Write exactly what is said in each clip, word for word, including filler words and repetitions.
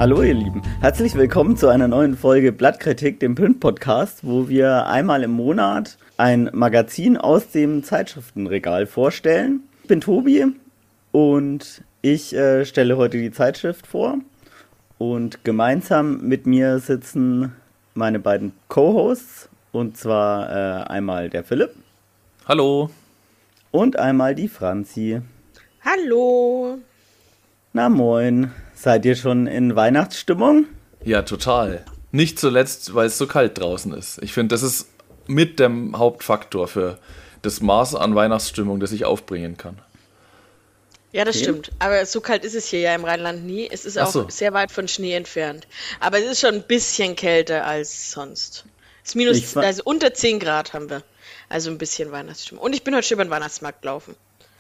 Hallo ihr Lieben, herzlich willkommen zu einer neuen Folge Blattkritik, dem Print-Podcast, wo wir einmal im Monat ein Magazin aus dem Zeitschriftenregal vorstellen. Ich bin Tobi und ich äh, stelle heute die Zeitschrift vor und gemeinsam mit mir sitzen meine beiden Co-Hosts, und zwar äh, einmal der Philipp. Hallo. Und einmal die Franzi. Hallo. Na moin, seid ihr schon in Weihnachtsstimmung? Ja, total. Nicht zuletzt, weil es so kalt draußen ist. Ich finde, das ist mit dem Hauptfaktor für das Maß an Weihnachtsstimmung, das ich aufbringen kann. Ja, das Okay. stimmt. Aber so kalt ist es hier ja im Rheinland nie. Es ist Ach auch so. sehr weit von Schnee entfernt. Aber es ist schon ein bisschen kälter als sonst. Es ist Ich minus, fa- also unter zehn Grad haben wir. Also ein bisschen Weihnachtsstimmung. Und ich bin heute schon über den Weihnachtsmarkt gelaufen.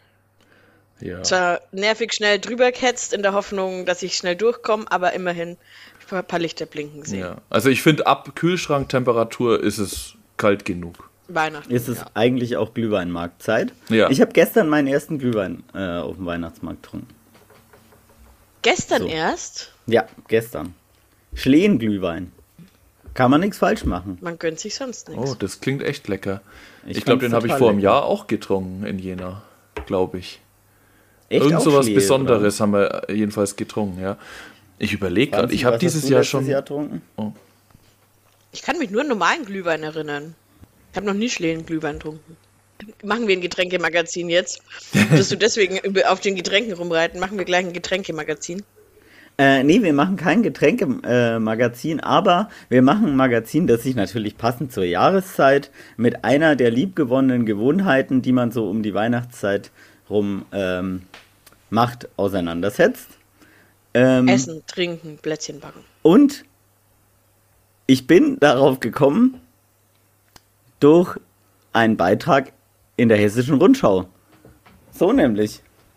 Ja. Zwar nervig schnell drüber gehetzt in der Hoffnung, dass ich schnell durchkomme, aber immerhin ein paar Lichter blinken gesehen. ja. Also ich finde, ab Kühlschranktemperatur ist es kalt genug. Weihnachten. Ist es ja. eigentlich auch Glühweinmarktzeit? Ja. Ich habe gestern meinen ersten Glühwein äh, auf dem Weihnachtsmarkt getrunken. Gestern So. erst? Ja, gestern. Schlehen-Glühwein. Kann man nichts falsch machen. Man gönnt sich sonst nichts. Oh, das klingt echt lecker. Ich Ich, glaube, fand's den habe ich total vor einem lecker. Jahr auch getrunken in Jena, glaube ich. Echt Irgend auch sowas Schlee, Besonderes haben wir jedenfalls getrunken, ja. Ich überlege oder? gerade, Franzi, ich habe was dieses hast du Jahr letztes schon... Jahr getrunken? Ich kann mich nur an normalen Glühwein erinnern. Ich habe noch nie Schlehen-Glühwein getrunken. Machen wir ein Getränkemagazin jetzt? Dass du deswegen über- auf den Getränken rumreiten, machen wir gleich ein Getränkemagazin. Äh, nee, wir machen kein Getränkemagazin, aber wir machen ein Magazin, das sich natürlich passend zur Jahreszeit mit einer der liebgewonnenen Gewohnheiten, die man so um die Weihnachtszeit rum ähm, macht, auseinandersetzt. Ähm, Essen, trinken, Plätzchen backen. Und ich bin darauf gekommen durch einen Beitrag in der Hessischen Rundschau. So nämlich.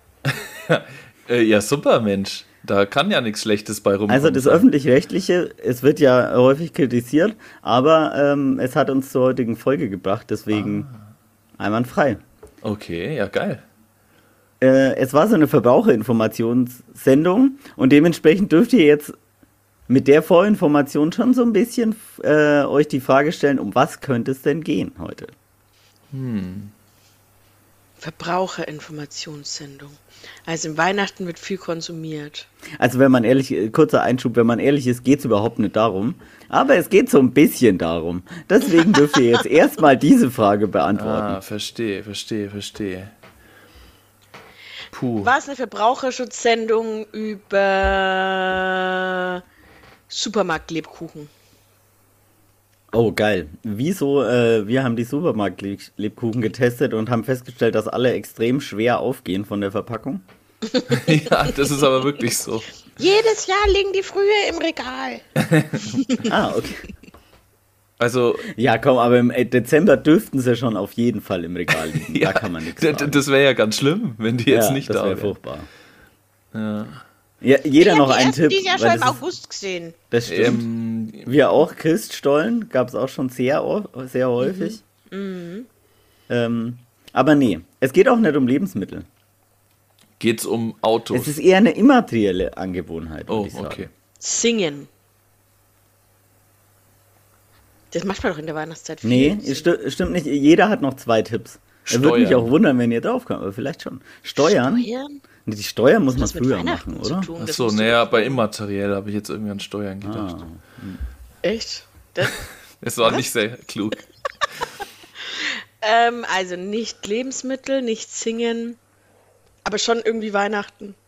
Äh, ja, super, Mensch. Da kann ja nichts Schlechtes bei rumkommen. Also das Öffentlich-Rechtliche, es wird ja häufig kritisiert, aber ähm, es hat uns zur heutigen Folge gebracht, deswegen einwandfrei. Okay, ja, geil. Äh, es war so eine Verbraucherinformationssendung und dementsprechend dürft ihr jetzt mit der Vorinformation schon so ein bisschen äh, euch die Frage stellen, um was könnte es denn gehen heute? Verbraucherinformationssendung. Also im Weihnachten wird viel konsumiert. Also wenn man ehrlich, äh, kurzer Einschub, wenn man ehrlich ist, geht es überhaupt nicht darum. Aber es geht so ein bisschen darum. Deswegen dürft ihr jetzt erstmal diese Frage beantworten. Ah, verstehe, verstehe, verstehe. Puh. War es eine Verbraucherschutzsendung über Supermarktlebkuchen? Oh, geil. Wieso? Äh, wir haben die Supermarkt-Lebkuchen getestet und haben festgestellt, dass alle extrem schwer aufgehen von der Verpackung. Ja, das ist aber wirklich so. Jedes Jahr liegen die früher im Regal. Ah, okay. Also, Ja, komm, aber im äh, Dezember dürften sie schon auf jeden Fall im Regal liegen. ja, Da kann man nichts d- sagen. das wäre ja ganz schlimm, wenn die jetzt ja, nicht das da wäre wären. furchtbar. Ja. Ja, jeder Ich noch hab die einen ersten Tipp. dieses Jahr weil schon im das, ist, August gesehen. das stimmt. Ähm, Wir auch, Christstollen gab es auch schon sehr, o- sehr häufig. Ähm, aber nee, es geht auch nicht um Lebensmittel. geht's um Autos? Es ist eher eine immaterielle Angewohnheit, würde oh, ich sagen. okay. Singen. Das macht man doch in der Weihnachtszeit viel. Nee, es sti stimmt nicht. Jeder hat noch zwei Tipps. Er würde mich Steuern. auch wundern, wenn ihr drauf kommt, aber vielleicht schon. Steuern? Steuern? Nee, die Steuern muss man Was mit früher Weihnachten machen, zu oder? tun? Das Achso, musst du naja, doch- bei immateriell habe ich jetzt irgendwie an Steuern gedacht. Ah. Echt? Das, Es war Was? nicht sehr klug. ähm, also nicht Lebensmittel, nicht Singen, aber schon irgendwie Weihnachten.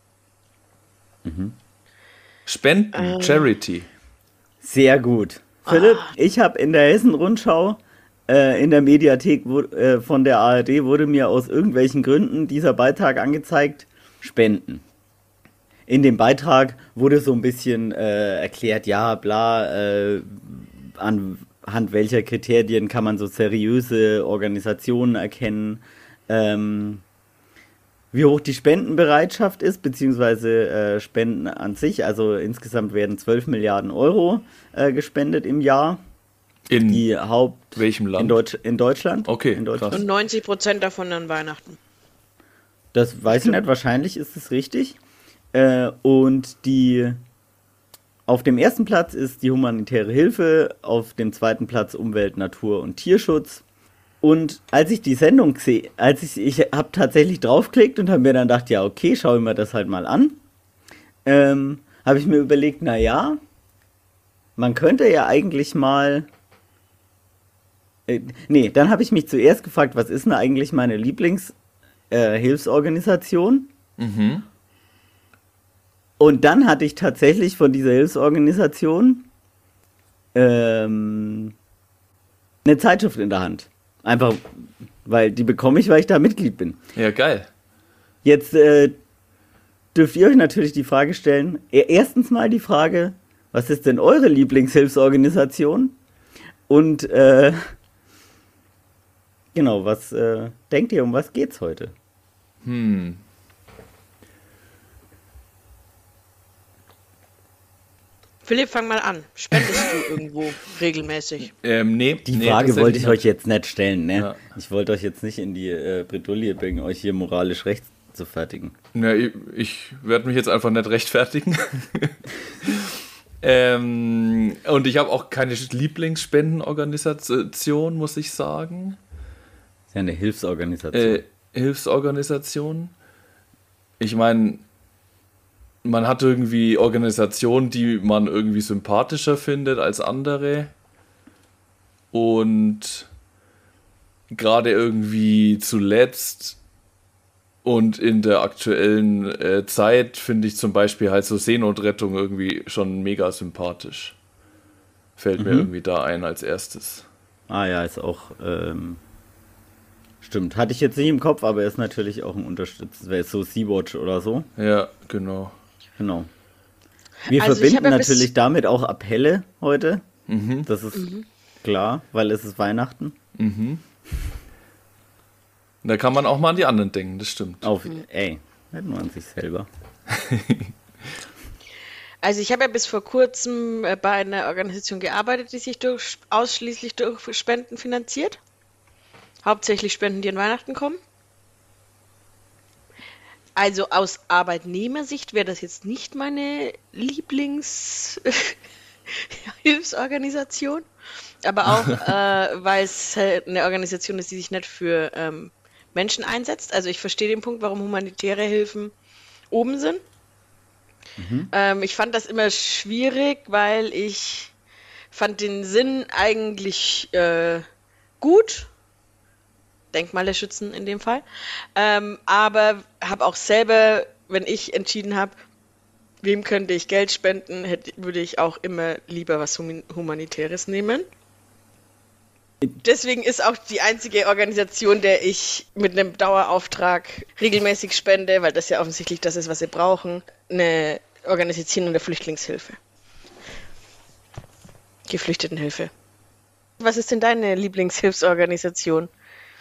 Spenden, Ähm. Charity. Sehr gut. Philipp, ich habe in der Hessen-Rundschau, äh, in der Mediathek wo, äh, von der A R D, wurde mir aus irgendwelchen Gründen dieser Beitrag angezeigt, Spenden. In dem Beitrag wurde so ein bisschen äh, erklärt, ja, bla, äh, anhand welcher Kriterien kann man so seriöse Organisationen erkennen, ähm, wie hoch die Spendenbereitschaft ist, beziehungsweise äh, Spenden an sich. Also insgesamt werden zwölf Milliarden Euro äh, gespendet im Jahr. In Die Haupt... welchem Land? In, Deutsch, in Deutschland. Okay, in Deutschland. krass. Und neunzig Prozent davon an Weihnachten. Das weiß ich nicht, wahrscheinlich ist es richtig. Äh, und die auf dem ersten Platz ist die humanitäre Hilfe, auf dem zweiten Platz Umwelt, Natur und Tierschutz. Und als ich die Sendung sehe, als ich, ich habe tatsächlich draufgeklickt und habe mir dann gedacht, ja okay, schaue ich mir das halt mal an, ähm, habe ich mir überlegt, naja, man könnte ja eigentlich mal, äh, nee, dann habe ich mich zuerst gefragt, was ist denn eigentlich meine Lieblingshilfsorganisation? Äh, mhm. Und dann hatte ich tatsächlich von dieser Hilfsorganisation ähm, eine Zeitschrift in der Hand. Einfach, weil die bekomme ich, weil ich da Mitglied bin. Ja, geil. Jetzt äh, dürft ihr euch natürlich die Frage stellen, erstens mal die Frage, was ist denn eure Lieblingshilfsorganisation? Und äh, genau, was äh, denkt ihr, um was geht's heute? Hm. Philipp, fang mal an. Spendest du irgendwo regelmäßig? Ähm, nee. Die nee, Frage wollte ich nicht. euch jetzt nicht stellen, ne? Ja. Ich wollte euch jetzt nicht in die äh, Bredouille bringen, euch hier moralisch recht zu fertigen. Ja, ich ich werde mich jetzt einfach nicht rechtfertigen. ähm, und ich habe auch keine Lieblingsspendenorganisation, muss ich sagen. Das ist ja eine Hilfsorganisation. Äh, Hilfsorganisation. Ich meine, man hat irgendwie Organisationen, die man irgendwie sympathischer findet als andere. Und gerade irgendwie zuletzt und in der aktuellen äh, Zeit finde ich zum Beispiel halt so Seenotrettung irgendwie schon mega sympathisch. Fällt mir Mhm. irgendwie da ein als erstes. Ah ja, ist auch, ähm, stimmt. Hatte ich jetzt nicht im Kopf, aber ist natürlich auch ein Unterstützer. Wäre so Sea-Watch oder so. Ja, genau. Genau. Wir Also ich verbinden hab ja bis- natürlich damit auch Appelle heute. Mhm. Das ist klar, weil es ist Weihnachten. Da kann man auch mal an die anderen denken, das stimmt. Auf, ey, nicht nur an sich selber. Also ich habe ja bis vor kurzem äh, bei einer Organisation gearbeitet, die sich durch, ausschließlich durch Spenden finanziert. Hauptsächlich Spenden, die an Weihnachten kommen. Also aus Arbeitnehmersicht wäre das jetzt nicht meine Lieblingshilfsorganisation. Aber auch, äh, weil es halt eine Organisation ist, die sich nicht für ähm, Menschen einsetzt. Also ich verstehe den Punkt, warum humanitäre Hilfen oben sind. Ähm, ich fand das immer schwierig, weil ich fand den Sinn eigentlich äh, gut. Denkmale schützen in dem Fall. Ähm, aber habe auch selber, wenn ich entschieden habe, wem könnte ich Geld spenden, hätte, würde ich auch immer lieber was Hum- Humanitäres nehmen. Deswegen ist auch die einzige Organisation, der ich mit einem Dauerauftrag regelmäßig spende, weil das ja offensichtlich das ist, was sie brauchen, eine Organisation der Flüchtlingshilfe. Geflüchtetenhilfe. Was ist denn deine Lieblingshilfsorganisation,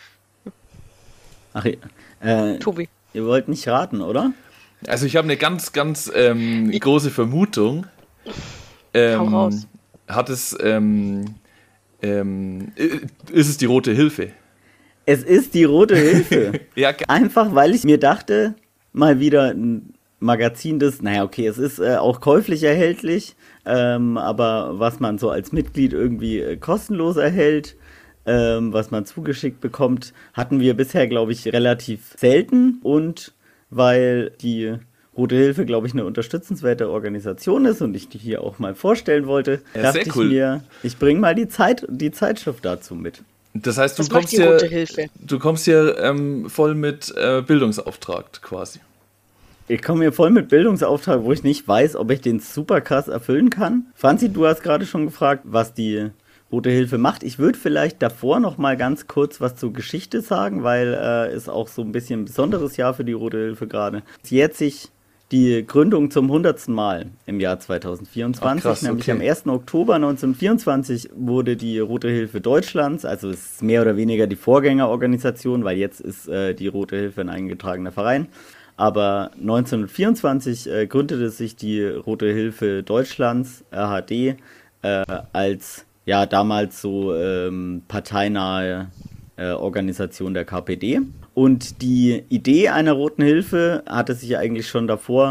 Ach, äh, Tobi? ihr wollt nicht raten, oder? Also ich habe eine ganz, ganz ähm, große Vermutung. Ähm, Hau raus. Hat es, ähm, ähm, ist es die Rote Hilfe? Es ist die Rote Hilfe. Ja, ge- Einfach, weil ich mir dachte, mal wieder ein Magazin, das, naja, okay, es ist äh, auch käuflich erhältlich, ähm, aber was man so als Mitglied irgendwie äh, kostenlos erhält, ähm, was man zugeschickt bekommt, hatten wir bisher, glaube ich, relativ selten. Und weil die Rote Hilfe, glaube ich, eine unterstützenswerte Organisation ist und ich die hier auch mal vorstellen wollte, Ja, dachte sehr ich cool. mir, ich bringe mal die Zeit, die Zeitschrift dazu mit. Das heißt, du Was macht kommst die hier, Rote Hilfe? du kommst hier ähm, voll mit äh, Bildungsauftrag quasi. Ich komme hier voll mit Bildungsauftrag, wo ich nicht weiß, ob ich den super krass erfüllen kann. Franzi, du hast gerade schon gefragt, was die Rote Hilfe macht. Ich würde vielleicht davor noch mal ganz kurz was zur Geschichte sagen, weil äh, es auch so ein bisschen ein besonderes Jahr für die Rote Hilfe gerade. Es jährt sich die Gründung zum hundertsten Mal im Jahr zweitausendvierundzwanzig. Ach, krass, Nämlich okay. am ersten Oktober neunzehnhundertvierundzwanzig wurde die Rote Hilfe Deutschlands, also es ist mehr oder weniger die Vorgängerorganisation, weil jetzt ist äh, die Rote Hilfe ein eingetragener Verein. Aber neunzehnhundertvierundzwanzig äh, gründete sich die Rote Hilfe Deutschlands, R H D, äh, als ja damals so ähm, parteinahe äh, Organisation der K P D. Und die Idee einer Roten Hilfe hatte sich ja eigentlich schon davor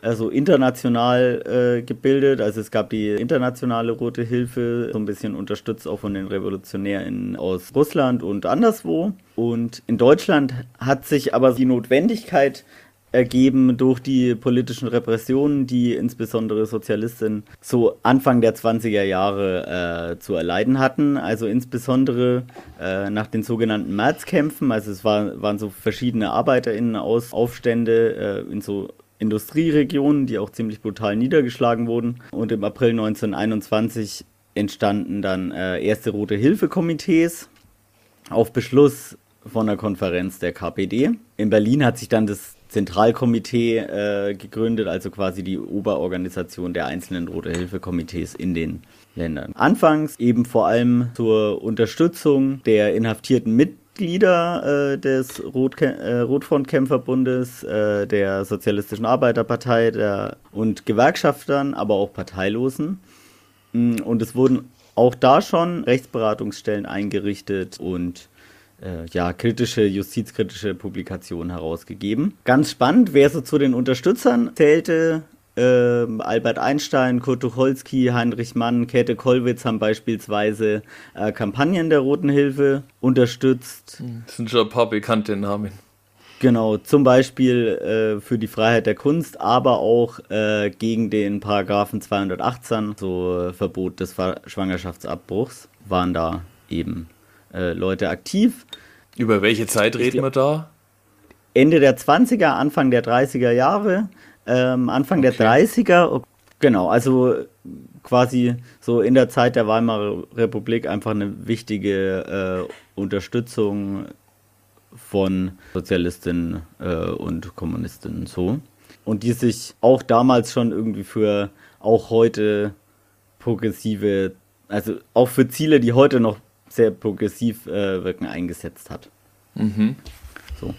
also international äh, gebildet. Also es gab die internationale Rote Hilfe, so ein bisschen unterstützt auch von den RevolutionärInnen aus Russland und anderswo. Und in Deutschland hat sich aber die Notwendigkeit ergeben durch die politischen Repressionen, die insbesondere Sozialistinnen so Anfang der zwanziger Jahre äh, zu erleiden hatten. Also insbesondere äh, nach den sogenannten Märzkämpfen. Also es war, waren so verschiedene ArbeiterInnen aus Aufstände äh, in so Industrieregionen, die auch ziemlich brutal niedergeschlagen wurden. Und im April neunzehnhunderteinundzwanzig entstanden dann äh, erste Rote-Hilfe-Komitees auf Beschluss von der Konferenz der K P D. In Berlin hat sich dann das Zentralkomitee äh, gegründet, also quasi die Oberorganisation der einzelnen Rote-Hilfe-Komitees in den Ländern. Anfangs eben vor allem zur Unterstützung der inhaftierten Mitglieder äh, des Rot äh, Rotfront-Kämpferbundes, äh, der Sozialistischen Arbeiterpartei der, und Gewerkschaftern, aber auch Parteilosen. Und es wurden auch da schon Rechtsberatungsstellen eingerichtet und ja, kritische, justizkritische Publikationen herausgegeben. Ganz spannend, wer so zu den Unterstützern zählte, äh, Albert Einstein, Kurt Tucholsky, Heinrich Mann, Käthe Kollwitz haben beispielsweise äh, Kampagnen der Roten Hilfe unterstützt. Das sind schon ein paar bekannte Namen. Genau, zum Beispiel äh, für die Freiheit der Kunst, aber auch äh, gegen den Paragraphen zweihundertachtzehn, so äh, Verbot des Ver- Schwangerschaftsabbruchs, waren da eben Leute aktiv. Über welche Zeit reden glaub, wir da? Ende der zwanziger, Anfang der dreißiger Jahre. Ähm, Anfang okay. der dreißiger, genau, also quasi so in der Zeit der Weimarer Republik einfach eine wichtige äh, Unterstützung von Sozialistinnen äh, und Kommunistinnen so. Und die sich auch damals schon irgendwie für auch heute progressive, also auch für Ziele, die heute noch sehr progressiv äh, wirken, eingesetzt hat. Mhm. So.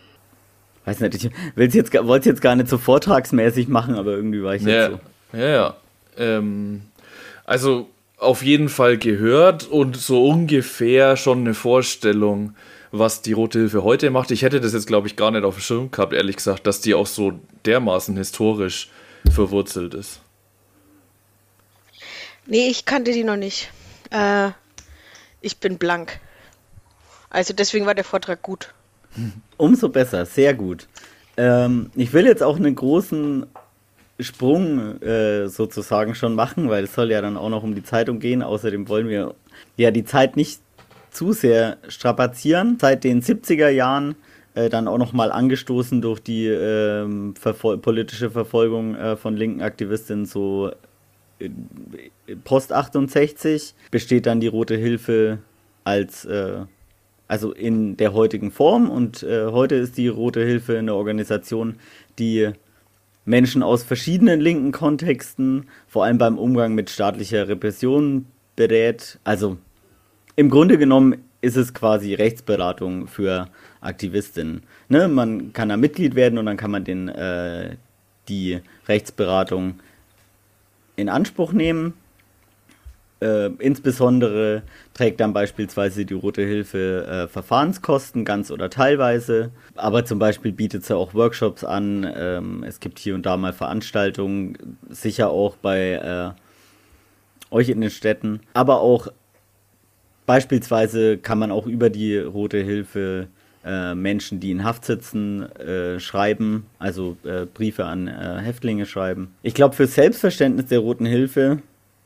Weiß nicht, ich will's jetzt, wollte es jetzt gar nicht so vortragsmäßig machen, aber irgendwie war ich ja, jetzt so. Ja, ja. Ähm, also auf jeden Fall gehört und so ungefähr schon eine Vorstellung, was die Rote Hilfe heute macht. Ich hätte das jetzt, glaube ich, gar nicht auf dem Schirm gehabt, ehrlich gesagt, dass die auch so dermaßen historisch verwurzelt ist. Nee, ich kannte die noch nicht. Äh... Ich bin blank. Also deswegen war der Vortrag gut. Umso besser, sehr gut. Ähm, ich will jetzt auch einen großen Sprung äh, sozusagen schon machen, weil es soll ja dann auch noch um die Zeitung gehen. Außerdem wollen wir ja die Zeit nicht zu sehr strapazieren. Seit den siebziger Jahren äh, dann auch nochmal angestoßen durch die äh, verfol- politische Verfolgung äh, von linken Aktivistinnen so Post achtundsechzig besteht dann die Rote Hilfe als, äh, also in der heutigen Form und äh, heute ist die Rote Hilfe eine Organisation, die Menschen aus verschiedenen linken Kontexten, vor allem beim Umgang mit staatlicher Repression berät. Also im Grunde genommen ist es quasi Rechtsberatung für Aktivistinnen. Ne? Man kann da Mitglied werden und dann kann man den, äh, die Rechtsberatung in Anspruch nehmen. Äh, insbesondere trägt dann beispielsweise die Rote Hilfe äh, Verfahrenskosten, ganz oder teilweise. Aber zum Beispiel bietet sie auch Workshops an. Ähm, es gibt hier und da mal Veranstaltungen, sicher auch bei äh, euch in den Städten. Aber auch beispielsweise kann man auch über die Rote Hilfe äh, Menschen, die in Haft sitzen, äh, schreiben, also äh, Briefe an äh, Häftlinge schreiben. Ich glaube, für Selbstverständnis der Roten Hilfe,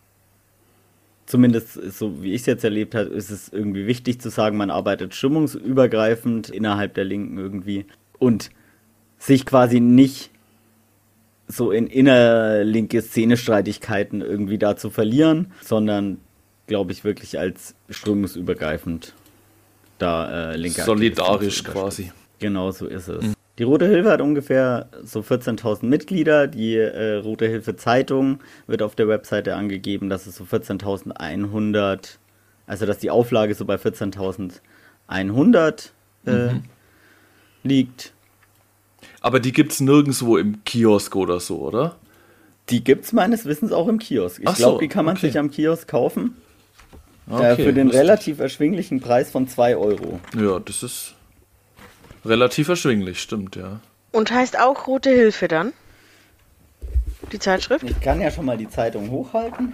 zumindest so wie ich es jetzt erlebt habe, ist es irgendwie wichtig zu sagen, man arbeitet stimmungsübergreifend innerhalb der Linken irgendwie und sich quasi nicht so in innerlinke Szenestreitigkeiten irgendwie da zu verlieren, sondern, glaube ich, wirklich als strömungsübergreifend da äh, linke solidarisch quasi. Genau, so ist es. Mhm. Die Rote Hilfe hat ungefähr so vierzehntausend Mitglieder. Die äh, Rote Hilfe Zeitung wird auf der Webseite angegeben, dass es so vierzehntausendeinhundert, also dass die Auflage so bei vierzehntausendeinhundert äh, mhm. liegt. Aber die gibt es nirgendwo im Kiosk oder so, oder? Die gibt es meines Wissens auch im Kiosk. Ich glaube, so, die kann man okay. sich am Kiosk kaufen. Okay, äh, für den relativ erschwinglichen Preis von zwei Euro. Ja, das ist relativ erschwinglich, stimmt, ja. Und heißt auch Rote Hilfe dann? Die Zeitschrift? Ich kann ja schon mal die Zeitung hochhalten.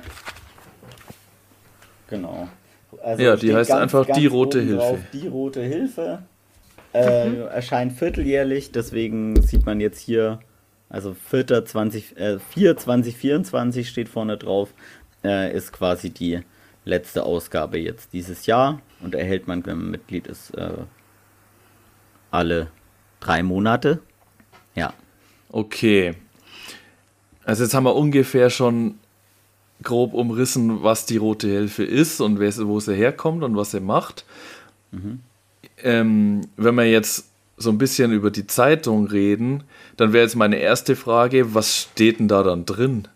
Genau. Also ja, die heißt ganz, einfach ganz Die Rote oben Hilfe. Drauf, die Rote Hilfe. Äh, mhm. Erscheint vierteljährlich, deswegen sieht man jetzt hier, also vierter zwanzig, äh, vier zwanzig vierundzwanzig steht vorne drauf, äh, ist quasi die letzte Ausgabe jetzt dieses Jahr und erhält man, wenn man Mitglied ist, äh, alle drei Monate. Ja. Okay. Also jetzt haben wir ungefähr schon grob umrissen, was die Rote Hilfe ist und wo sie herkommt und was sie macht. Mhm. Ähm, wenn wir jetzt so ein bisschen über die Zeitung reden, dann wäre jetzt meine erste Frage, was steht denn da dann drin?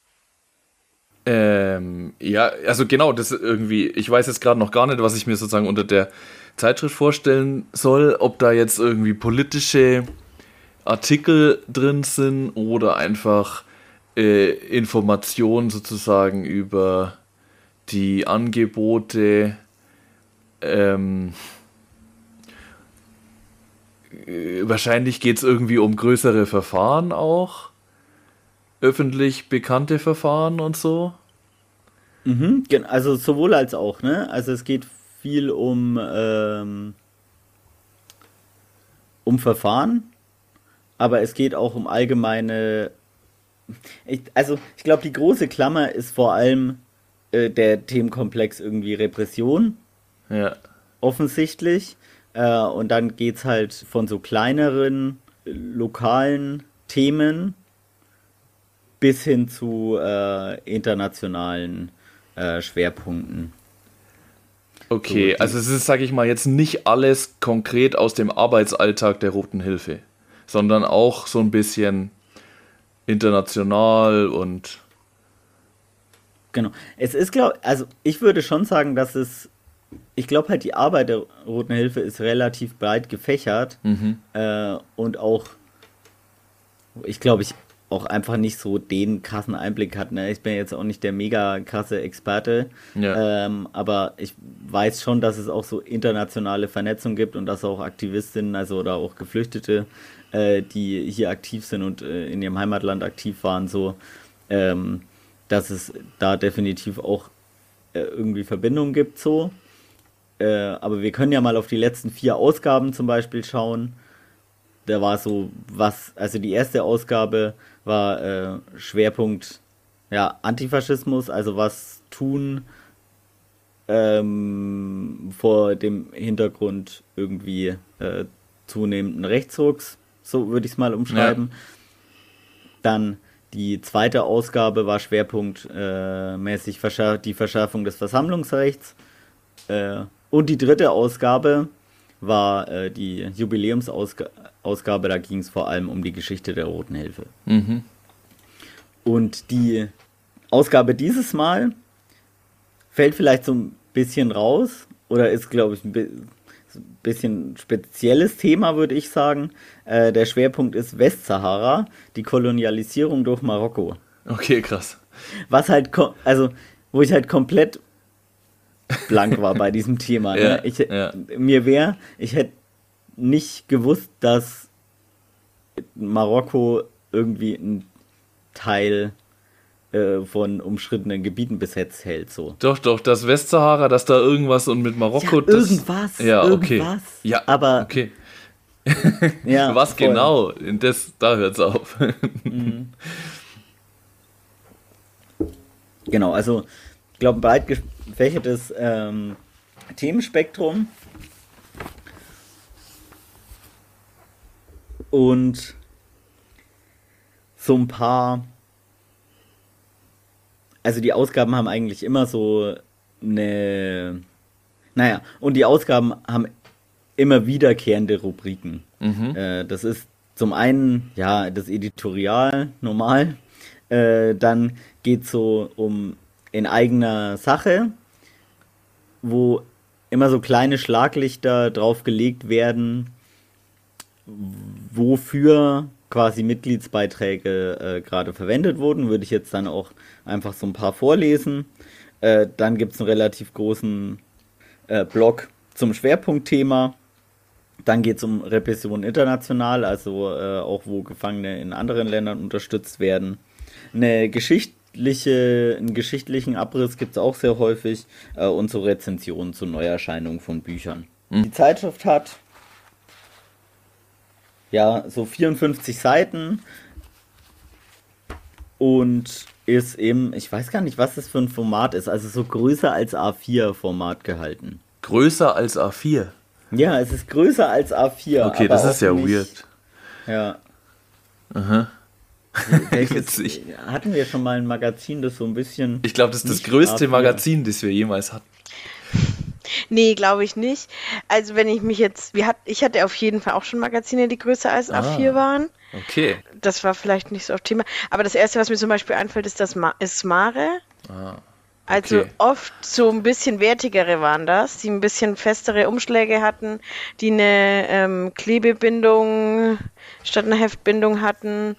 Ähm, ja, also genau, das irgendwie, ich weiß jetzt gerade noch gar nicht, was ich mir sozusagen unter der Zeitschrift vorstellen soll, ob da jetzt irgendwie politische Artikel drin sind oder einfach äh, Informationen sozusagen über die Angebote, ähm, wahrscheinlich geht es irgendwie um größere Verfahren auch. Öffentlich bekannte Verfahren und so. Mhm, also sowohl als auch, ne? Also es geht viel um, ähm, um Verfahren, aber es geht auch um allgemeine. Ich, also ich glaube, die große Klammer ist vor allem äh, der Themenkomplex irgendwie Repression. Ja. Offensichtlich. Äh, und dann geht es halt von so kleineren, äh, lokalen Themen bis hin zu äh, internationalen äh, Schwerpunkten. Okay, so, also es ist, sage ich mal, jetzt nicht alles konkret aus dem Arbeitsalltag der Roten Hilfe, sondern auch so ein bisschen international und... Genau. Es ist, glaube also ich würde schon sagen, dass es ich glaube halt, die Arbeit der Roten Hilfe ist relativ breit gefächert mhm. äh, und auch, ich glaube, ich auch einfach nicht so den krassen Einblick hat. Ne? Ich bin jetzt auch nicht der mega krasse Experte, ja. ähm, aber ich weiß schon, dass es auch so internationale Vernetzung gibt und dass auch Aktivistinnen, also oder auch Geflüchtete, äh, die hier aktiv sind und äh, in ihrem Heimatland aktiv waren, so, ähm, dass es da definitiv auch äh, irgendwie Verbindungen gibt, so. Äh, aber wir können ja mal auf die letzten vier Ausgaben zum Beispiel schauen. Da war so was, also die erste Ausgabe war äh, Schwerpunkt ja, Antifaschismus, also was tun ähm, vor dem Hintergrund irgendwie äh, zunehmenden Rechtsrucks, so würde ich es mal umschreiben. Ja. Dann die zweite Ausgabe war schwerpunktmäßig äh, verschär- die Verschärfung des Versammlungsrechts. Äh, und die dritte Ausgabe war äh, die Jubiläumsausgabe, da ging es vor allem um die Geschichte der Roten Hilfe. Mhm. Und die Ausgabe dieses Mal fällt vielleicht so ein bisschen raus oder ist, glaube ich, ein bi- bisschen spezielles Thema, würde ich sagen. Äh, der Schwerpunkt ist Westsahara, die Kolonialisierung durch Marokko. Okay, krass. Was halt, ko- also, wo ich halt komplett blank war bei diesem Thema. Ne? Ja, ich, ja. Mir wäre, ich hätte nicht gewusst, dass Marokko irgendwie einen Teil äh, von umstrittenen Gebieten bis jetzt hält. So. Doch, doch, das Westsahara, dass da irgendwas und mit Marokko... Ja, das, irgendwas, ja, okay. irgendwas. Ja, aber okay. ja, was voll. genau? Das, da hört's auf. Mhm. Genau, also ich glaube, ein breit gefächertes ähm, Themenspektrum. Und so ein paar, also die Ausgaben haben eigentlich immer so eine, naja, und die Ausgaben haben immer wiederkehrende Rubriken. Mhm. Äh, das ist zum einen, ja, das Editorial, normal. Äh, dann geht es so um in eigener Sache, wo immer so kleine Schlaglichter drauf gelegt werden, wofür quasi Mitgliedsbeiträge äh, gerade verwendet wurden, würde ich jetzt dann auch einfach so ein paar vorlesen. Äh, dann gibt es einen relativ großen äh, Blog zum Schwerpunktthema. Dann geht es um Repression international, also äh, auch wo Gefangene in anderen Ländern unterstützt werden. Eine geschichtliche, einen geschichtlichen Abriss gibt es auch sehr häufig äh, und so Rezensionen zu Neuerscheinungen von Büchern. Mhm. Die Zeitschrift hat ja so vierundfünfzig Seiten und ist eben, ich weiß gar nicht, was das für ein Format ist, also so größer als A vier Format gehalten. Größer als A vier? Ja, es ist größer als A vier. Okay, das ist ja nicht, weird. Ja. Aha. Welches, hatten wir schon mal ein Magazin, das so ein bisschen... Ich glaube, das ist das größte A vier Magazin, das wir jemals hatten. Nee, glaube ich nicht. Also wenn ich mich jetzt... Wir hat, ich hatte auf jeden Fall auch schon Magazine, die größer als ah, A vier waren. Okay. Das war vielleicht nicht so auf Thema. Aber das Erste, was mir zum Beispiel einfällt, ist das Ma- ist Mare. Ah. Also okay. Oft so ein bisschen wertigere waren das, die ein bisschen festere Umschläge hatten, die eine ähm, Klebebindung statt einer Heftbindung hatten,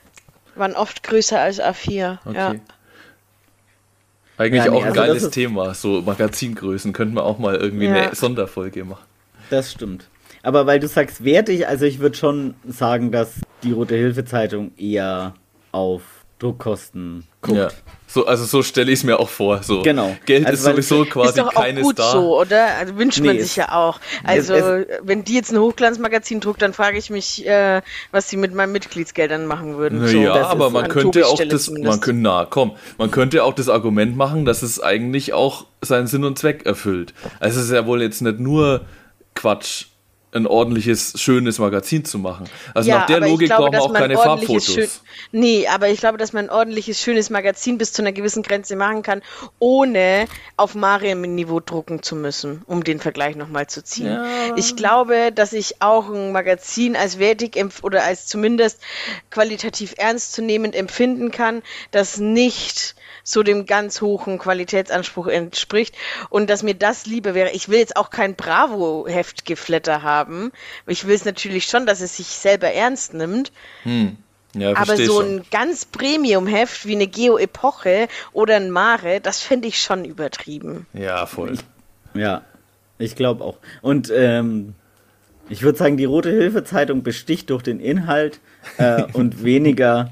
waren oft größer als A vier. Okay. Ja. Eigentlich ja, nee, auch ein also geiles Thema, so Magazingrößen, könnten wir auch mal irgendwie ja. eine Sonderfolge machen. Das stimmt. Aber weil du sagst wertig, also ich würde schon sagen, dass die Rote Hilfe Zeitung eher auf Druckkosten guckt. Ja. So, also so stelle ich es mir auch vor. So. Genau. Geld also, ist sowieso quasi ist doch auch keines gut da. So, oder? Also wünscht nee, man sich ja auch. Also es, es, wenn die jetzt ein Hochglanzmagazin druckt, dann frage ich mich, äh, was sie mit meinen Mitgliedsgeldern machen würden. Na so, ja, aber man könnte auch das, man könnte, na komm, man könnte auch das Argument machen, dass es eigentlich auch seinen Sinn und Zweck erfüllt. Also es ist ja wohl jetzt nicht nur Quatsch, ein ordentliches, schönes Magazin zu machen. Also ja, nach der Logik glaube, brauchen wir auch keine Farbfotos. Schön, nee, aber ich glaube, dass man ein ordentliches, schönes Magazin bis zu einer gewissen Grenze machen kann, ohne auf Mariam-Niveau drucken zu müssen, um den Vergleich nochmal zu ziehen. Ja. Ich glaube, dass ich auch ein Magazin als wertig empf- oder als zumindest qualitativ ernstzunehmend empfinden kann, das nicht so dem ganz hohen Qualitätsanspruch entspricht und dass mir das lieber wäre. Ich will jetzt auch kein Bravo-Heftgeflatter haben. Ich will es natürlich schon, dass es sich selber ernst nimmt. Hm. Ja, aber so schon. ein ganz Premium-Heft wie eine Geo-Epoche oder ein Mare, das fände ich schon übertrieben. Ja, voll. Ja, ich glaube auch. Und ähm, ich würde sagen, die Rote Hilfe Zeitung besticht durch den Inhalt äh, und weniger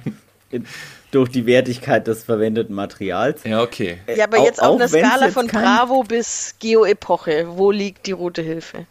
durch die Wertigkeit des verwendeten Materials. Ja, okay. Ja, aber jetzt auf einer Skala von Bravo bis Geo-Epoche, wo liegt die Rote Hilfe?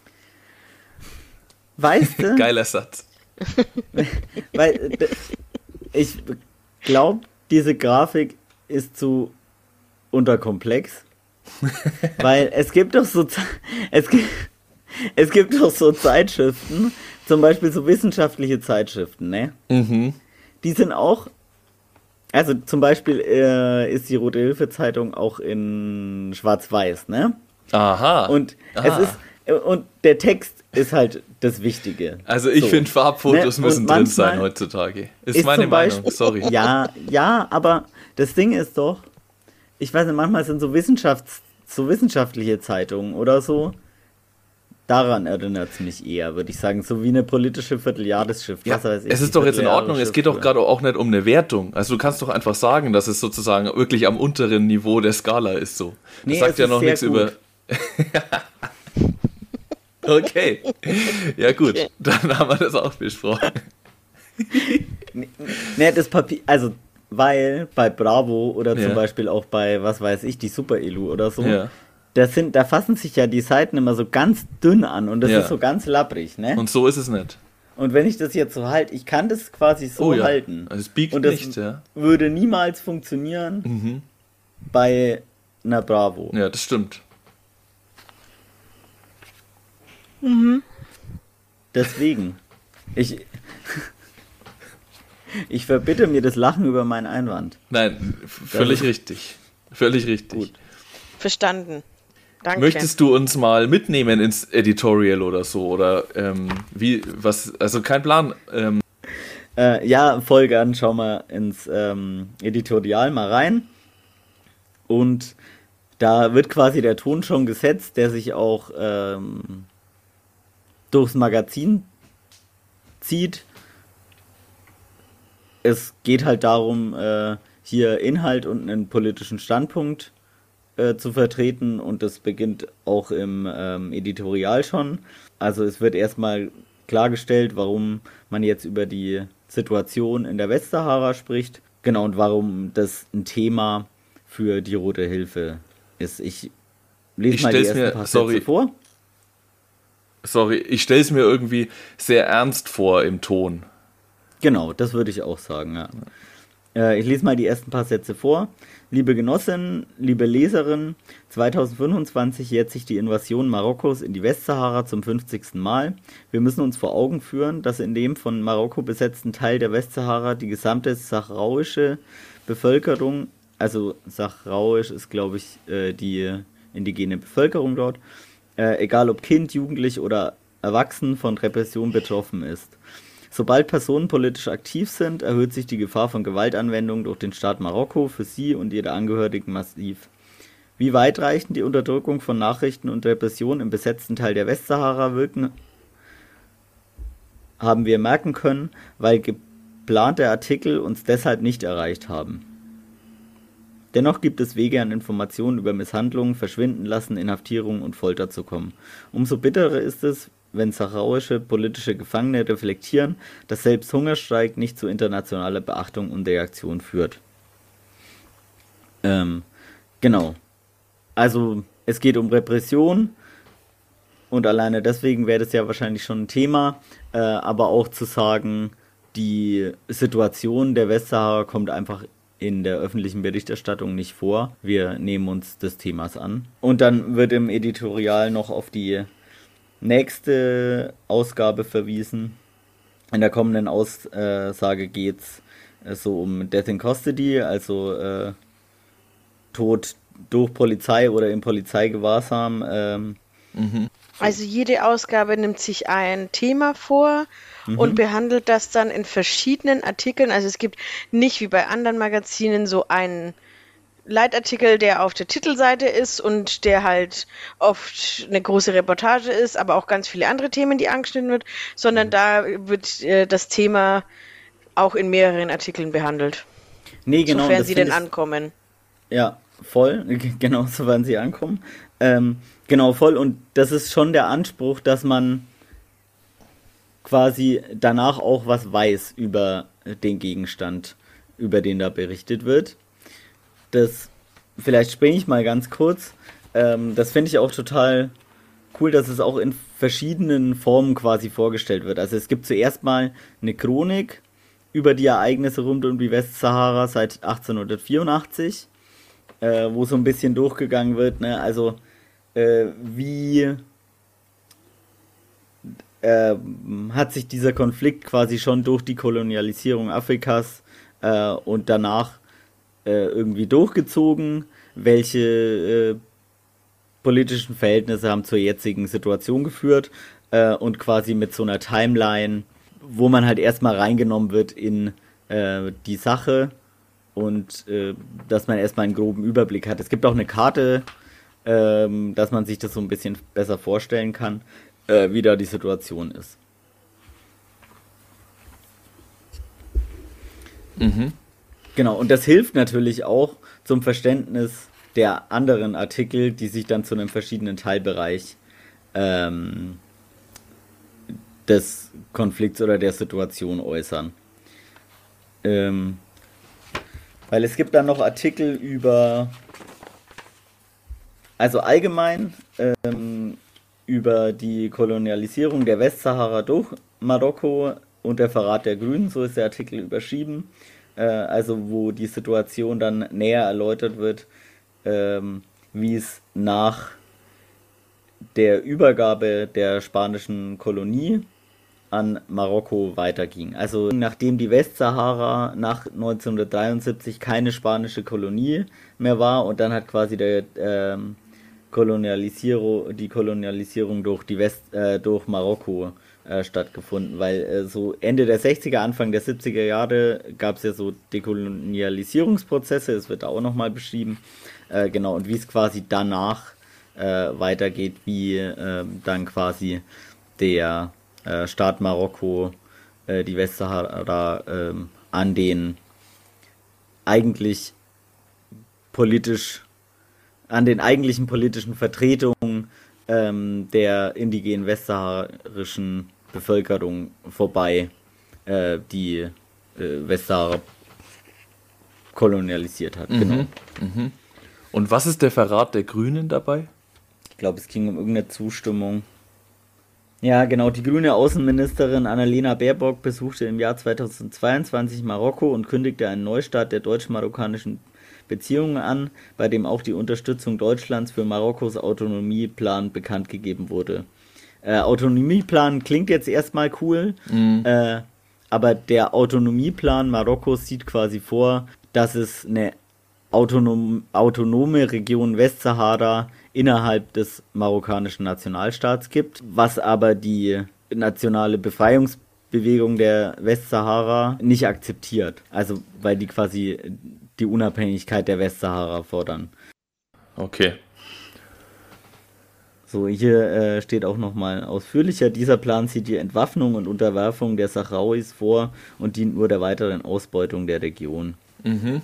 Weißt du? Geiler Satz. Weil ich glaube, diese Grafik ist zu unterkomplex. Weil es gibt doch so es gibt, es gibt doch so Zeitschriften, zum Beispiel so wissenschaftliche Zeitschriften, ne? Mhm. Die sind auch, also zum Beispiel äh, ist die Rote Hilfe Zeitung auch in Schwarz-Weiß, ne? Aha. Und Aha. es ist und der Text ist halt das Wichtige. Also ich so. finde Farbfotos ne? müssen drin sein heutzutage. Ist, ist meine Meinung, Beispiel, sorry. Ja, ja, aber das Ding ist doch, ich weiß nicht, manchmal sind so Wissenschafts so wissenschaftliche Zeitungen oder so, daran erinnert es mich eher, würde ich sagen, so wie eine politische Vierteljahresschrift. Ja, was weiß ich, es ist doch jetzt in Ordnung, es geht doch gerade auch nicht um eine Wertung. Also du kannst doch einfach sagen, dass es sozusagen wirklich am unteren Niveau der Skala ist so. Das nee, sagt ja noch nichts gut. über... Okay, ja gut, okay. Dann haben wir das auch besprochen. Ne, das Papier, also weil bei Bravo oder zum ja. Beispiel auch bei, was weiß ich, die Super-Elu oder so, ja. das sind, da fassen sich ja die Seiten immer so ganz dünn an und das ja. ist so ganz labbrig, ne? Und so ist es nicht. Und wenn ich das jetzt so halte, ich kann das quasi so oh, ja. halten. Also es biegt und das nicht, ja. würde niemals funktionieren mhm. bei einer Bravo. Ja, das stimmt. Mhm. Deswegen. Ich, ich verbitte mir das Lachen über meinen Einwand. Nein, völlig richtig. Völlig richtig. Gut. Verstanden. Danke. Möchtest du uns mal mitnehmen ins Editorial oder so? Oder ähm, wie, was, also kein Plan. Ähm. Äh, ja, voll gern. Schau mal ins ähm, Editorial mal rein. Und da wird quasi der Ton schon gesetzt, der sich auch ähm, durchs Magazin zieht. Es geht halt darum, äh, hier Inhalt und einen politischen Standpunkt äh, zu vertreten und das beginnt auch im ähm, Editorial schon. Also es wird erstmal klargestellt, warum man jetzt über die Situation in der Westsahara spricht Genau, und warum das ein Thema für die Rote Hilfe ist. Ich lese Ich mal die stell's ersten mir- paar sorry. Sätze vor. Sorry, ich stelle es mir irgendwie sehr ernst vor im Ton. Genau, das würde ich auch sagen, ja. Äh, ich lese mal die ersten paar Sätze vor. Liebe Genossinnen, liebe Leserinnen, zweitausendfünfundzwanzig jährt sich die Invasion Marokkos in die Westsahara zum fünfzigsten Mal. Wir müssen uns vor Augen führen, dass in dem von Marokko besetzten Teil der Westsahara die gesamte sahrauische Bevölkerung, also sahrauisch ist, glaube ich, äh, die indigene Bevölkerung dort, äh, egal ob Kind, Jugendlich oder Erwachsen, von Repression betroffen ist. Sobald Personen politisch aktiv sind, erhöht sich die Gefahr von Gewaltanwendung durch den Staat Marokko für sie und ihre Angehörigen massiv. Wie weitreichend die Unterdrückung von Nachrichten und Repression im besetzten Teil der Westsahara wirken, haben wir merken können, weil geplante Artikel uns deshalb nicht erreicht haben. Dennoch gibt es Wege, an Informationen über Misshandlungen, Verschwindenlassen, Inhaftierungen und Folter zu kommen. Umso bitterer ist es, wenn sahrauische politische Gefangene reflektieren, dass selbst Hungerstreik nicht zu internationaler Beachtung und Reaktion führt. Ähm, genau. Also es geht um Repression und alleine deswegen wäre das ja wahrscheinlich schon ein Thema, äh, aber auch zu sagen, die Situation der Westsahara kommt einfach in der öffentlichen Berichterstattung nicht vor. Wir nehmen uns des Themas an. Und dann wird im Editorial noch auf die nächste Ausgabe verwiesen. In der kommenden Aussage geht es so um Death in Custody, also äh, Tod durch Polizei oder im Polizeigewahrsam. Ähm. Mhm. Also jede Ausgabe nimmt sich ein Thema vor Mhm. und behandelt das dann in verschiedenen Artikeln. Also es gibt nicht wie bei anderen Magazinen so einen Leitartikel, der auf der Titelseite ist und der halt oft eine große Reportage ist, aber auch ganz viele andere Themen, die angeschnitten wird, sondern da wird äh, das Thema auch in mehreren Artikeln behandelt, Nee, genau. sofern das sie find denn ich- ankommen. Ja, voll. Genau, so werden sie ankommen. Ähm, genau, voll. Und das ist schon der Anspruch, dass man quasi danach auch was weiß über den Gegenstand, über den da berichtet wird. Das, vielleicht springe ich mal ganz kurz. Ähm, das finde ich auch total cool, dass es auch in verschiedenen Formen quasi vorgestellt wird. Also es gibt zuerst mal eine Chronik über die Ereignisse rund um die Westsahara seit achtzehnhundertvierundachtzig, äh, wo so ein bisschen durchgegangen wird, ne? Also äh, wie äh, hat sich dieser Konflikt quasi schon durch die Kolonialisierung Afrikas äh, und danach äh, irgendwie durchgezogen, welche äh, politischen Verhältnisse haben zur jetzigen Situation geführt äh, und quasi mit so einer Timeline, wo man halt erstmal reingenommen wird in äh, die Sache und äh, dass man erstmal einen groben Überblick hat. Es gibt auch eine Karte, ähm, dass man sich das so ein bisschen besser vorstellen kann, äh, wie da die Situation ist. Mhm. Genau, und das hilft natürlich auch zum Verständnis der anderen Artikel, die sich dann zu einem verschiedenen Teilbereich ähm, des Konflikts oder der Situation äußern. Ähm, weil es gibt dann noch Artikel über, also allgemein ähm, über die Kolonialisierung der Westsahara durch Marokko und der Verrat der Grünen, so ist der Artikel überschrieben, äh, also wo die Situation dann näher erläutert wird, ähm, wie es nach der Übergabe der spanischen Kolonie an Marokko weiterging. Also nachdem die Westsahara nach neunzehnhundertdreiundsiebzig keine spanische Kolonie mehr war und dann hat quasi der ähm, Kolonialisierung, die Kolonialisierung durch die West, äh, durch Marokko äh, stattgefunden, weil äh, so Ende der sechziger, Anfang der siebziger Jahre gab es ja so Dekolonialisierungsprozesse, es wird da auch nochmal beschrieben, äh, genau, und wie es quasi danach äh, weitergeht, wie äh, dann quasi der äh, Staat Marokko äh, die Westsahara äh, an den eigentlich politisch an den eigentlichen politischen Vertretungen ähm, der indigenen westsaharischen Bevölkerung vorbei äh, die äh, Westsahara kolonialisiert hat. Mhm. Genau. Mhm. Und was ist der Verrat der Grünen dabei? Ich glaube, es ging um irgendeine Zustimmung. Ja, genau. Die grüne Außenministerin Annalena Baerbock besuchte im Jahr zweitausendzweiundzwanzig Marokko und kündigte einen Neustart der deutsch-marokkanischen Beziehungen an, bei dem auch die Unterstützung Deutschlands für Marokkos Autonomieplan bekannt gegeben wurde. Äh, Autonomieplan klingt jetzt erstmal cool, Mhm. äh, aber der Autonomieplan Marokkos sieht quasi vor, dass es eine autonom, autonome Region Westsahara innerhalb des marokkanischen Nationalstaats gibt, was aber die nationale Befreiungsbewegung der Westsahara nicht akzeptiert. Also weil die quasi die Unabhängigkeit der Westsahara fordern. Okay. So, hier äh, steht auch nochmal ausführlicher, dieser Plan sieht die Entwaffnung und Unterwerfung der Sahrauis vor und dient nur der weiteren Ausbeutung der Region. Mhm.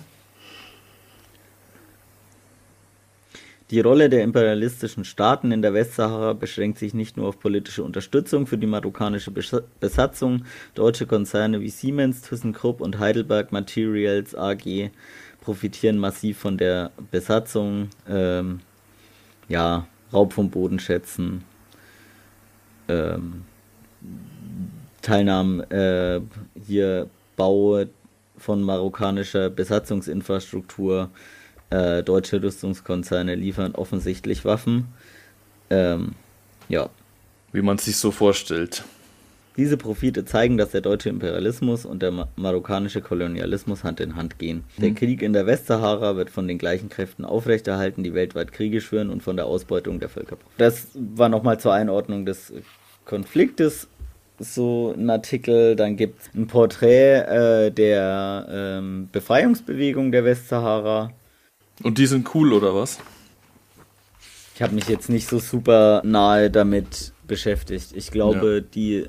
Die Rolle der imperialistischen Staaten in der Westsahara beschränkt sich nicht nur auf politische Unterstützung für die marokkanische Bes- Besatzung. Deutsche Konzerne wie Siemens, ThyssenKrupp und Heidelberg Materials A G profitieren massiv von der Besatzung. Ähm, ja, Raub von Bodenschätzen, ähm, Teilnahmen, äh, hier Bau von marokkanischer Besatzungsinfrastruktur. Äh, deutsche Rüstungskonzerne liefern offensichtlich Waffen. Ähm, ja. Wie man es sich so vorstellt. Diese Profite zeigen, dass der deutsche Imperialismus und der ma- marokkanische Kolonialismus Hand in Hand gehen. Der Krieg in der Westsahara wird von den gleichen Kräften aufrechterhalten, die weltweit Kriege schwören und von der Ausbeutung der Völker profitieren. Das war nochmal zur Einordnung des Konfliktes so ein Artikel. Dann gibt es ein Porträt äh, der ähm, Befreiungsbewegung der Westsahara. Und die sind cool, oder was? Ich habe mich jetzt nicht so super nahe damit beschäftigt. Ich glaube, Ja. die...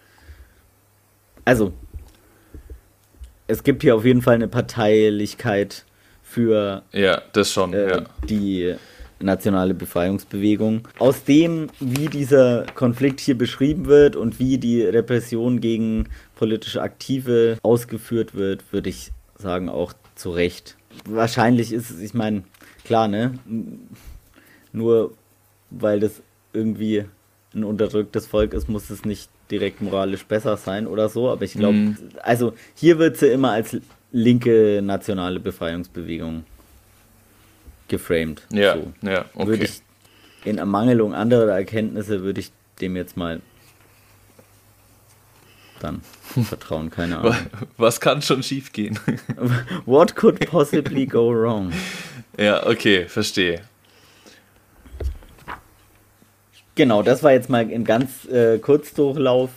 Also, es gibt hier auf jeden Fall eine Parteilichkeit für Ja, das schon, äh, ja. die nationale Befreiungsbewegung. Aus dem, wie dieser Konflikt hier beschrieben wird und wie die Repression gegen politische Aktive ausgeführt wird, würde ich sagen, auch zu Recht. Wahrscheinlich ist es, ich meine, klar, ne? Nur weil das irgendwie ein unterdrücktes Volk ist, muss es nicht direkt moralisch besser sein oder so, aber ich glaube, Mhm. also hier wird sie immer als linke nationale Befreiungsbewegung geframed. Ja, So. ja, Würde okay. ich in Ermangelung anderer Erkenntnisse würde ich dem jetzt mal dann vertrauen, keine Ahnung. Wa- Was kann schon schief gehen? What could possibly go wrong? Ja, okay, verstehe. Genau, das war jetzt mal im ganz äh, Kurzdurchlauf.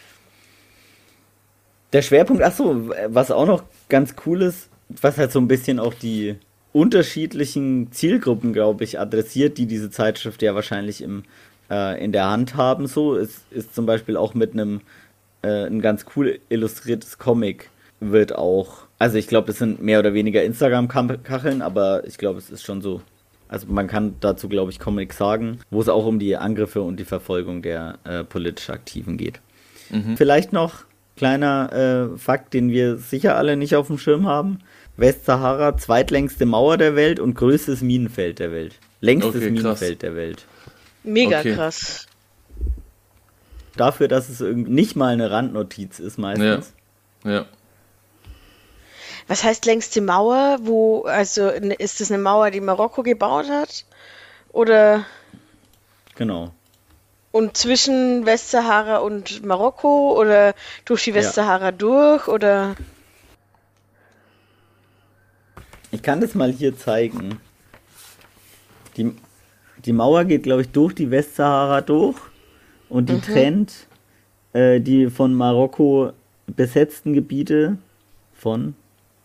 Der Schwerpunkt, achso, was auch noch ganz cool ist, was halt so ein bisschen auch die unterschiedlichen Zielgruppen, glaube ich, adressiert, die diese Zeitschrift ja wahrscheinlich im, äh, in der Hand haben, so, ist, ist zum Beispiel auch mit einem äh, ein ganz cool illustriertes Comic wird auch, also ich glaube, es sind mehr oder weniger Instagram-Kacheln, aber ich glaube, es ist schon so. Also man kann dazu, glaube ich, Comics sagen, wo es auch um die Angriffe und die Verfolgung der äh, politisch Aktiven geht. Mhm. Vielleicht noch kleiner äh, Fakt, den wir sicher alle nicht auf dem Schirm haben. Westsahara, zweitlängste Mauer der Welt und größtes Minenfeld der Welt. Längstes Okay, krass. Minenfeld der Welt. Mega Okay. krass. Dafür, dass es irgendwie nicht mal eine Randnotiz ist meistens. Ja. Was heißt längste Mauer? Wo, also n- ist das eine Mauer, die Marokko gebaut hat? Oder Genau. und zwischen Westsahara und Marokko oder durch die Ja. Westsahara durch oder Ich kann das mal hier zeigen. Die, die Mauer geht, glaube ich, durch die Westsahara durch und die trennt äh, die von Marokko besetzten Gebiete von...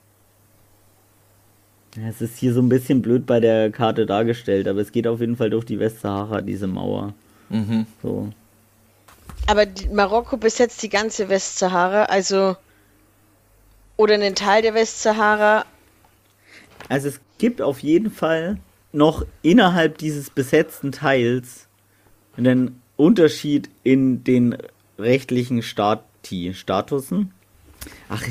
Ja, es ist hier so ein bisschen blöd bei der Karte dargestellt, aber es geht auf jeden Fall durch die Westsahara, diese Mauer. Mhm. So. aber die, Marokko besetzt die ganze Westsahara, also oder einen Teil der Westsahara. Also es gibt auf jeden Fall noch innerhalb dieses besetzten Teils einen Unterschied in den rechtlichen Stati, Statusen. Ach, ich,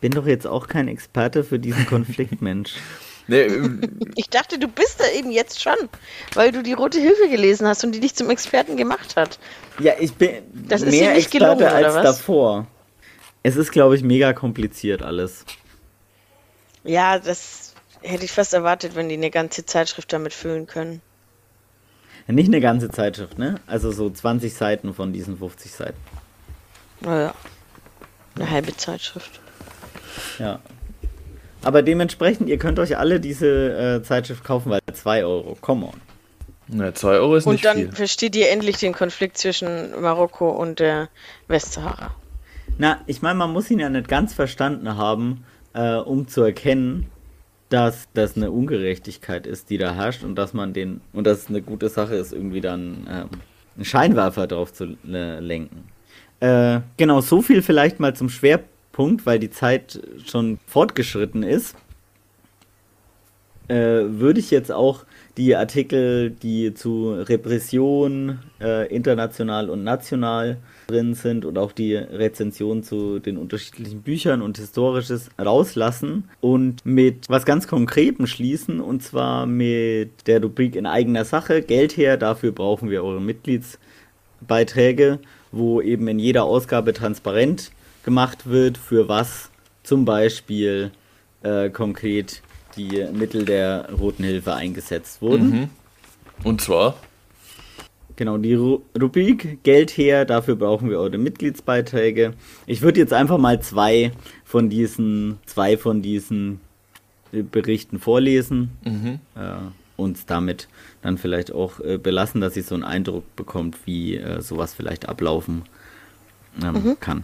bin doch jetzt auch kein Experte für diesen Konflikt, Mensch. Nee, Ich dachte, du bist da eben jetzt schon, weil du die Rote Hilfe gelesen hast und die dich zum Experten gemacht hat. Ja, ich bin Das ist mehr ihm nicht Experte gelungen, oder als was? davor. Es ist, glaube ich, mega kompliziert alles. Ja, das hätte ich fast erwartet, wenn die eine ganze Zeitschrift damit füllen können. Nicht eine ganze Zeitschrift, ne? Also so zwanzig Seiten von diesen fünfzig Seiten. Naja, eine halbe Zeitschrift. Ja. Aber dementsprechend, ihr könnt euch alle diese äh, Zeitschrift kaufen, weil zwei Euro, come on. na, zwei Euro ist Und nicht dann viel. versteht ihr endlich den Konflikt zwischen Marokko und der Westsahara. Na, ich meine, man muss ihn ja nicht ganz verstanden haben, äh, um zu erkennen, dass das eine Ungerechtigkeit ist, die da herrscht und dass man den, und dass es eine gute Sache ist, irgendwie dann ähm, einen Scheinwerfer drauf zu äh, lenken. Äh, genau, so viel vielleicht mal zum Schwerpunkt, weil die Zeit schon fortgeschritten ist. Äh, würde ich jetzt auch die Artikel, die zu Repression äh, international und national drin sind und auch die Rezension zu den unterschiedlichen Büchern und Historisches rauslassen und mit was ganz Konkretem schließen, und zwar mit der Rubrik in eigener Sache, Geld her, dafür brauchen wir eure Mitgliedsbeiträge, wo eben in jeder Ausgabe transparent gemacht wird, für was zum Beispiel äh, konkret die Mittel der Roten Hilfe eingesetzt wurden. Mhm. Und zwar? Genau, die Ru- Rubrik Geld her, dafür brauchen wir eure Mitgliedsbeiträge. Ich würde jetzt einfach mal zwei von diesen, zwei von diesen äh, Berichten vorlesen. Mhm. Äh, uns damit dann vielleicht auch äh, belassen, dass ihr so einen Eindruck bekommt, wie äh, sowas vielleicht ablaufen ähm, Mhm. kann.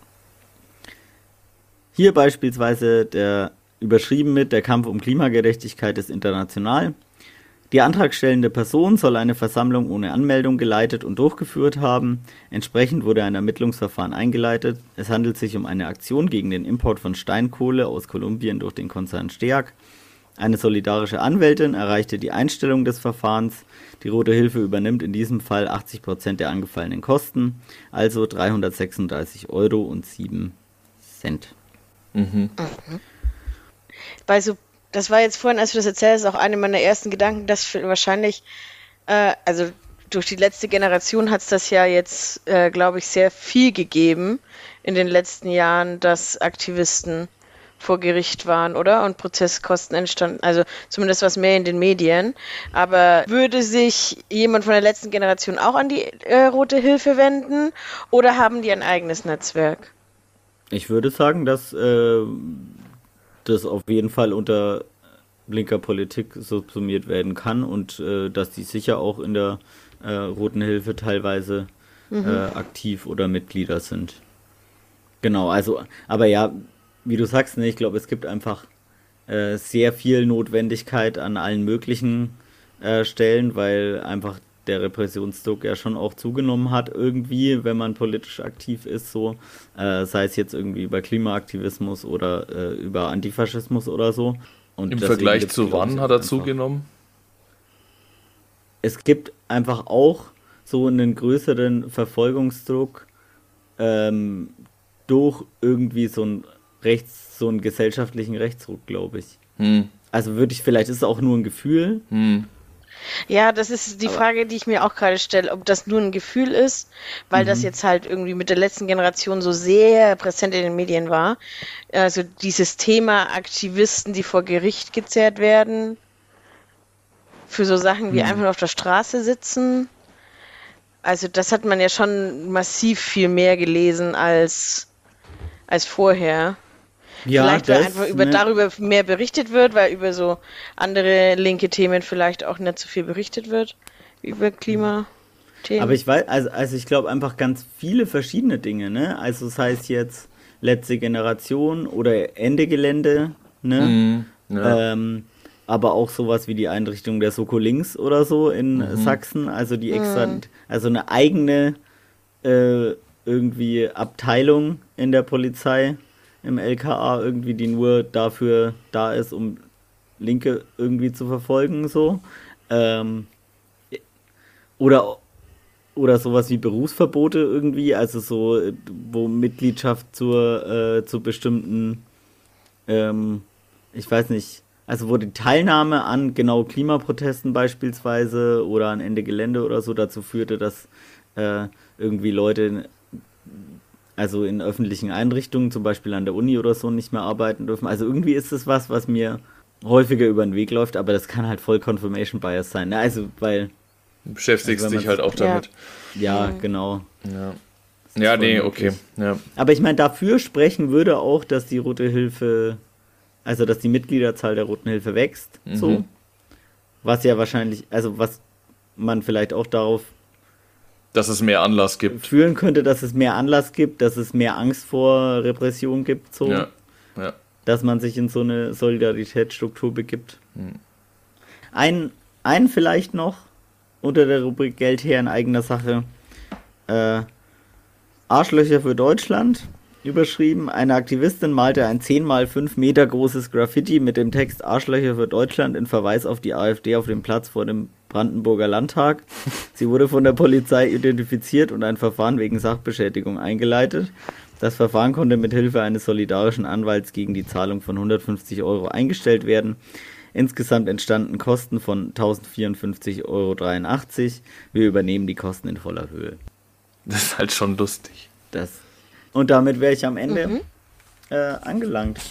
Hier beispielsweise der überschrieben mit der Kampf um Klimagerechtigkeit ist international. Die antragstellende Person soll eine Versammlung ohne Anmeldung geleitet und durchgeführt haben. Entsprechend wurde ein Ermittlungsverfahren eingeleitet. Es handelt sich um eine Aktion gegen den Import von Steinkohle aus Kolumbien durch den Konzern Steag. Eine solidarische Anwältin erreichte die Einstellung des Verfahrens. Die Rote Hilfe übernimmt in diesem Fall achtzig Prozent der angefallenen Kosten, also dreihundertsechsunddreißig Euro und sieben Cent. Mhm. Weil so, das war jetzt vorhin, als du das erzählst, auch eine meiner ersten Gedanken, dass für- wahrscheinlich, äh, also durch die letzte Generation hat es das ja jetzt, äh, glaube ich, sehr viel gegeben in den letzten Jahren, dass Aktivisten vor Gericht waren, oder? Und Prozesskosten entstanden, also zumindest was mehr in den Medien. Aber würde sich jemand von der letzten Generation auch an die äh, Rote Hilfe wenden oder haben die ein eigenes Netzwerk? Ich würde sagen, dass äh, das auf jeden Fall unter linker Politik subsumiert werden kann und äh, dass die sicher auch in der äh, Roten Hilfe teilweise äh, aktiv oder Mitglieder sind. Genau, also, aber ja, wie du sagst, ne, ich glaube, es gibt einfach äh, sehr viel Notwendigkeit an allen möglichen äh, Stellen, weil einfach der Repressionsdruck ja schon auch zugenommen hat irgendwie, wenn man politisch aktiv ist, so, äh, sei es jetzt irgendwie über Klimaaktivismus oder äh, über Antifaschismus oder so. Und Im deswegen Vergleich gibt's, zu glaub ich, wann auch hat er einfach- zugenommen? Es gibt einfach auch so einen größeren Verfolgungsdruck ähm, durch irgendwie so einen Rechts, so einen gesellschaftlichen Rechtsruck, glaube ich. Hm. Also würde ich, vielleicht ist es auch nur ein Gefühl. Hm. Ja, das ist die Frage, die ich mir auch gerade stelle, ob das nur ein Gefühl ist, weil das jetzt halt irgendwie mit der letzten Generation so sehr präsent in den Medien war. Also dieses Thema Aktivisten, die vor Gericht gezerrt werden, für so Sachen wie einfach nur auf der Straße sitzen. Also das hat man ja schon massiv viel mehr gelesen als, als vorher. Vielleicht, weil einfach über, ne, darüber mehr berichtet wird, weil über so andere linke Themen vielleicht auch nicht so viel berichtet wird, wie über Klimathemen. Aber ich weiß, also, also ich glaube einfach ganz viele verschiedene Dinge, ne? Also sei es jetzt letzte Generation oder Ende Gelände, ne? Hm. Ja. Ähm, aber auch sowas wie die Einrichtung der Soko Links oder so in Sachsen, also die extra, also eine eigene äh, irgendwie Abteilung in der Polizei, im L K A irgendwie, die nur dafür da ist, um Linke irgendwie zu verfolgen, so. Ähm, oder, oder sowas wie Berufsverbote irgendwie, also so, wo Mitgliedschaft zur, äh, zu bestimmten ähm, ich weiß nicht, also wo die Teilnahme an genau Klimaprotesten beispielsweise oder an Ende Gelände oder so dazu führte, dass äh, irgendwie Leute also in öffentlichen Einrichtungen, zum Beispiel an der Uni oder so, nicht mehr arbeiten dürfen. Also irgendwie ist es was, was mir häufiger über den Weg läuft, aber das kann halt voll Confirmation Bias sein. Ne? Also, weil... Du beschäftigst also dich halt auch damit. Ja, ja genau. Ja, ja nee, okay. Ja. Aber ich meine, dafür sprechen würde auch, dass die Rote Hilfe, also dass die Mitgliederzahl der Roten Hilfe wächst, mhm. so. Was ja wahrscheinlich, also was man vielleicht auch darauf dass es mehr Anlass gibt. Fühlen könnte, dass es mehr Anlass gibt, dass es mehr Angst vor Repression gibt, so. Ja, ja. Dass man sich in so eine Solidaritätsstruktur begibt. Hm. Ein, ein vielleicht noch unter der Rubrik Geld her in eigener Sache. Äh, Arschlöcher für Deutschland, überschrieben. Eine Aktivistin malte ein zehn mal fünf Meter großes Graffiti mit dem Text Arschlöcher für Deutschland in Verweis auf die AfD auf dem Platz vor dem Brandenburger Landtag. Sie wurde von der Polizei identifiziert und ein Verfahren wegen Sachbeschädigung eingeleitet. Das Verfahren konnte mit Hilfe eines solidarischen Anwalts gegen die Zahlung von hundertfünfzig Euro eingestellt werden. Insgesamt entstanden Kosten von eintausendvierundfünfzig Euro dreiundachtzig. Wir übernehmen die Kosten in voller Höhe. Das ist halt schon lustig. Das. Und damit wäre ich am Ende Mhm. äh, angelangt.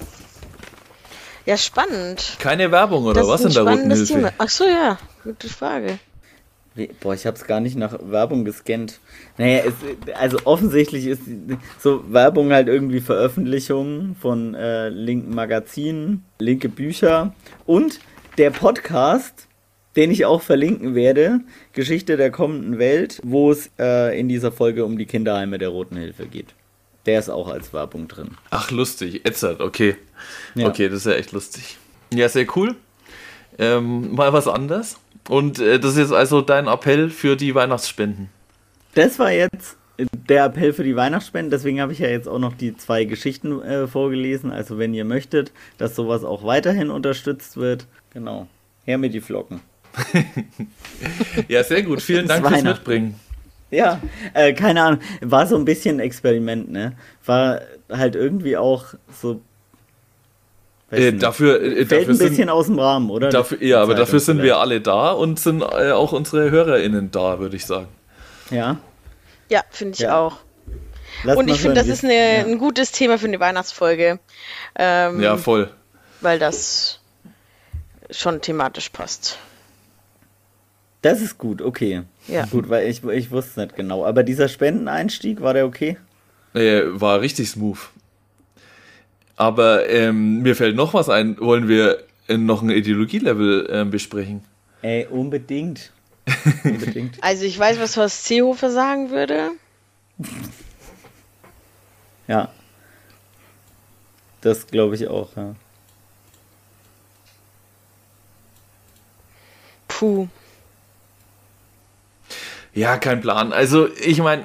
Ja, spannend. Keine Werbung oder Das was ist ein in der Roten spannendes Hilfe? Thema. Ach so, ja. Gute Frage. Wie, boah, ich hab's gar nicht nach Werbung gescannt. Naja, es, also offensichtlich ist so Werbung halt irgendwie Veröffentlichungen von äh, linken Magazinen, linke Bücher und der Podcast, den ich auch verlinken werde, Geschichte der kommenden Welt, wo es äh, in dieser Folge um die Kinderheime der Roten Hilfe geht. Der ist auch als Werbung drin. Ach, lustig. Edzard, okay. Ja. Okay, das ist ja echt lustig. Ja, sehr cool. Ähm, mal was anderes. Und äh, das ist jetzt also dein Appell für die Weihnachtsspenden. Das war jetzt der Appell für die Weihnachtsspenden, deswegen habe ich ja jetzt auch noch die zwei Geschichten äh, vorgelesen. Also wenn ihr möchtet, dass sowas auch weiterhin unterstützt wird, genau, her mit die Flocken. Ja, sehr gut. Vielen Dank fürs Mitbringen. Ja, äh, keine Ahnung, war so ein bisschen ein Experiment, ne? War halt irgendwie auch so... Äh, dafür äh, fällt dafür ein bisschen sind, aus dem Rahmen, oder? Dafür, ja, aber dafür sind wir alle da und sind äh, auch unsere HörerInnen da, würde ich sagen. Ja. Ja, finde ich Ja. auch. Lass Und mal ich finde, hören, das ist wie- eine, ja. ein gutes Thema für eine Weihnachtsfolge. Ähm, Ja, voll. Weil das schon thematisch passt. Das ist gut, okay. Ja. Gut, weil ich, ich wusste es nicht genau. Aber dieser Spendeneinstieg, war der okay? Äh, war richtig smooth. Aber ähm, mir fällt noch was ein. Wollen wir äh, noch ein Ideologielevel ähm, besprechen? Ey, unbedingt. Unbedingt. Also ich weiß, was Horst Seehofer sagen würde. Ja. Das glaube ich auch, ja. Puh. Ja, kein Plan. Also, ich meine...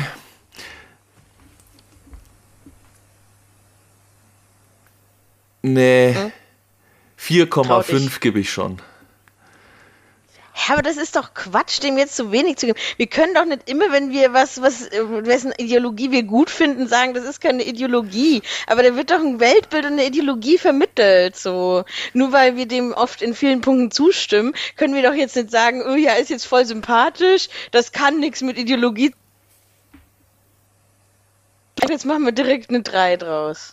Nee. Hm? vier Komma Trau fünf dich. gebe ich schon. Ja, aber das ist doch Quatsch, dem jetzt zu wenig zu geben. Wir können doch nicht immer, wenn wir was, was, äh, wessen Ideologie wir gut finden, sagen, das ist keine Ideologie. Aber da wird doch ein Weltbild und eine Ideologie vermittelt, so. Nur weil wir dem oft in vielen Punkten zustimmen, können wir doch jetzt nicht sagen, oh ja, ist jetzt voll sympathisch, das kann nichts mit Ideologie. Jetzt machen wir direkt eine drei draus.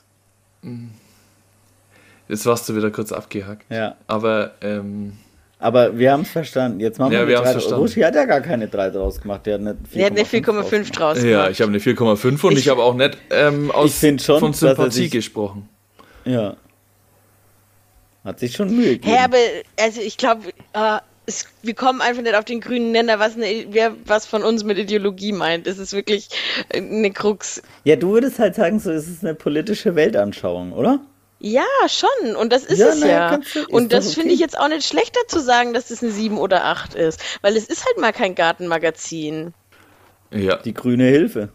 Jetzt warst du wieder kurz abgehackt. Ja. Aber, ähm... Aber wir haben es verstanden. Jetzt machen Ja, wir wir eine haben's drei. verstanden. Ruschi hat ja gar keine drei draus gemacht. Der hat eine Der hat eine vier Komma fünf draus gemacht. Ja, ich habe eine vier Komma fünf und ich, Ich- habe auch nicht ähm, aus, Ich find schon, von dass er Sympathie sich- gesprochen. Ja. Hat sich schon Mühe gegeben. Hä, aber also ich glaube, äh, es- wir kommen einfach nicht auf den grünen Nenner, was eine, wer was von uns mit Ideologie meint. Das ist wirklich eine Krux. Ja, du würdest halt sagen, so ist es eine politische Weltanschauung, oder? Ja, schon. Und das ist Ja, es na ja, ja. kannst du- ist Und doch das okay. finde ich jetzt auch nicht schlechter zu sagen, dass das eine sieben oder acht ist. Weil es ist halt mal kein Gartenmagazin. Ja, Die grüne Hilfe.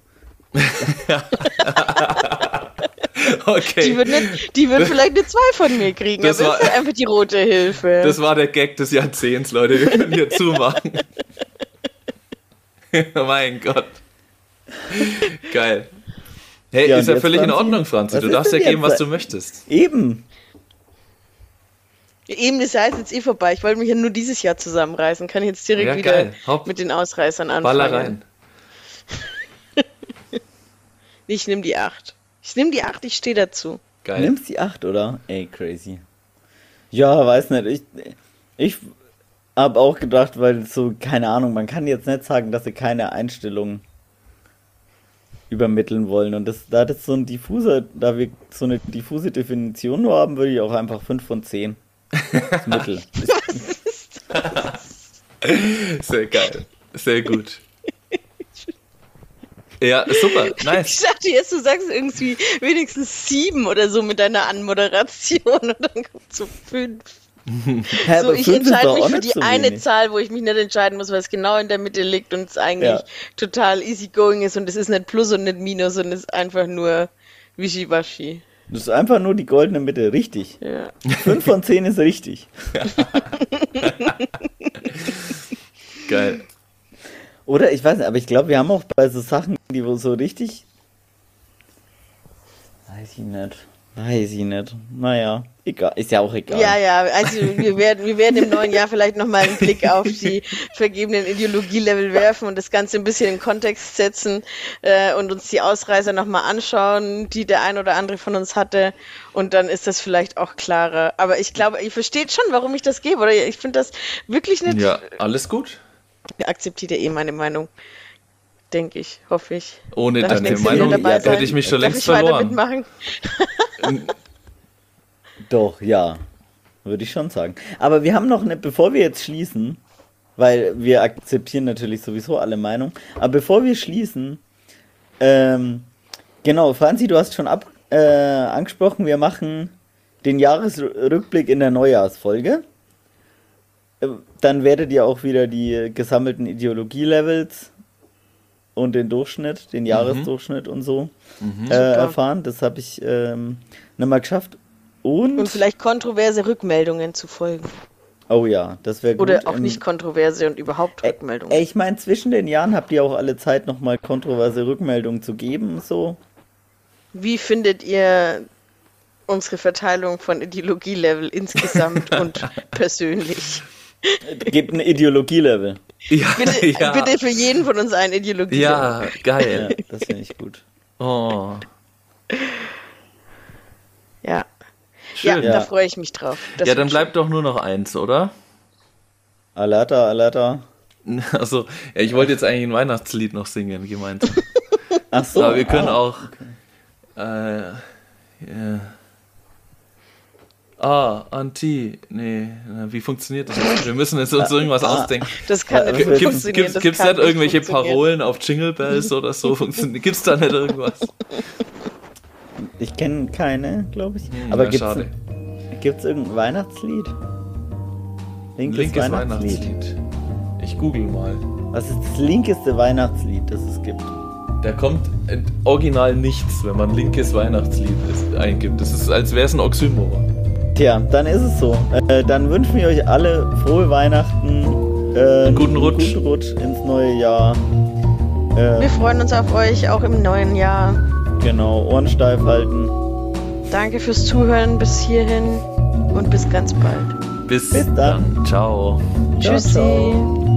okay. Die wird, nicht, die wird vielleicht eine zwei von mir kriegen. Das aber war- es ist halt einfach die rote Hilfe. Das war der Gag des Jahrzehnts, Leute. Wir können hier zumachen. Mein Gott. Geil. Hey, Ja, ist und ja jetzt, völlig in Franzi? Ordnung, Franzi. Was Du ist darfst ja denn geben, jetzt? was du möchtest. Eben. Eben ist ja jetzt eh vorbei. Ich wollte mich ja nur dieses Jahr zusammenreißen. Kann ich jetzt direkt Ja, wieder geil. Hopp. mit den Ausreißern anfangen. Baller rein. Ich nehme die acht. Ich nehme die acht, ich stehe dazu. Geil. Nimmst die acht, oder? Ey, crazy. Ja, weiß nicht. Ich, ich habe auch gedacht, weil so, keine Ahnung, man kann jetzt nicht sagen, dass sie keine Einstellung übermitteln wollen. Und das, da das so ein diffuser, da wir so eine diffuse Definition nur haben, würde ich auch einfach fünf von zehn. Das Mittel. Sehr geil. Sehr gut. Ja, super. Ich Nice. dachte jetzt, du sagst irgendwie wenigstens sieben oder so mit deiner Anmoderation und dann kommt so fünf. Hä, So, aber ich fünf ist entscheide doch mich auch für nicht die so eine wenig. Zahl, wo ich mich nicht entscheiden muss, weil es genau in der Mitte liegt und es eigentlich Ja. total easygoing ist und es ist nicht Plus und nicht Minus und es ist einfach nur Wischiwaschi. Das ist einfach nur die goldene Mitte, richtig. Ja. fünf von zehn ist richtig. Geil. Oder ich weiß nicht, aber ich glaube, wir haben auch bei so Sachen, die wo so richtig. Weiß ich nicht. Weiß ich nicht. Naja, egal. Ist ja auch egal. Ja, ja, also wir werden, wir werden im neuen Jahr vielleicht nochmal einen Blick auf die vergebenen Ideologielevel werfen und das Ganze ein bisschen in Kontext setzen äh, und uns die Ausreißer nochmal anschauen, die der ein oder andere von uns hatte und dann ist das vielleicht auch klarer. Aber ich glaube, ihr versteht schon, warum ich das gebe, oder? Ich finde das wirklich nicht... Ja, alles gut. Ihr akzeptiert ja eh meine Meinung, denke ich, hoffe ich. Ohne Darf ich deine nächstes Jahr Meinung dabei sein? hätte ich mich schon Darf längst ich weiter verloren. mitmachen? Doch, ja. Würde ich schon sagen. Aber wir haben noch eine, bevor wir jetzt schließen, weil wir akzeptieren natürlich sowieso alle Meinungen, aber bevor wir schließen, ähm, genau, Franzi, du hast schon ab, äh, angesprochen, wir machen den Jahresrückblick in der Neujahrsfolge. Äh, Dann werdet ihr auch wieder die gesammelten Ideologie-Levels und den Durchschnitt, den Jahresdurchschnitt und so äh, erfahren. Das habe ich ähm, nochmal geschafft. Und, Und vielleicht kontroverse Rückmeldungen zu folgen. oh ja, das wäre gut. Oder auch Ähm, nicht kontroverse und überhaupt Ey, Rückmeldungen. ey, ich meine, zwischen den Jahren habt ihr auch alle Zeit, nochmal kontroverse Rückmeldungen zu geben, so. Wie findet ihr unsere Verteilung von Ideologielevel insgesamt und persönlich? Gebt ein Ideologie-Level. Ja, Bitte, ja. bitte für jeden von uns ein Ideologie-Level. Ja, Ja, geil. das finde ich gut. Oh, Ja. Ja, schön. da Ja. freue ich mich drauf. Das Ja, dann wird bleibt doch nur noch eins, oder? Alerta, Alerta. Also, ja, ich wollte jetzt eigentlich ein Weihnachtslied noch singen, gemeint. Ach so. Aber wir können ah, auch. Äh, ja. Ah, Anti. Nee, na, wie funktioniert das jetzt? Wir müssen jetzt uns irgendwas Ah. ausdenken. schön. Das kann Äh, nicht gibt's- funktionieren. Gibt's, das gibt's kann nicht irgendwelche funktionieren. Parolen auf Jingle Bells oder so? Funktioniert- Gibt's da nicht irgendwas? Ich kenne keine, glaube ich. Hm, Aber ja, gibt's, schade. gibt's irgendein Weihnachtslied? Linkes, Linkes Weihnachtslied. Ich google mal. Was ist das linkeste Weihnachtslied, das es gibt? Da kommt äh, original nichts, wenn man linkes Weihnachtslied ist, eingibt. Das ist, als wäre es ein Oxymoron. Tja, dann ist es so. Äh, dann wünschen wir euch alle frohe Weihnachten. Äh, Einen guten Rutsch. Einen guten Rutsch ins neue Jahr. Äh, Wir freuen uns auf euch auch im neuen Jahr. genau, Ohren steif halten. Danke fürs Zuhören bis hierhin und bis ganz bald. Bis, Bis dann. dann. Ciao. Ciao, Tschüssi. ciao.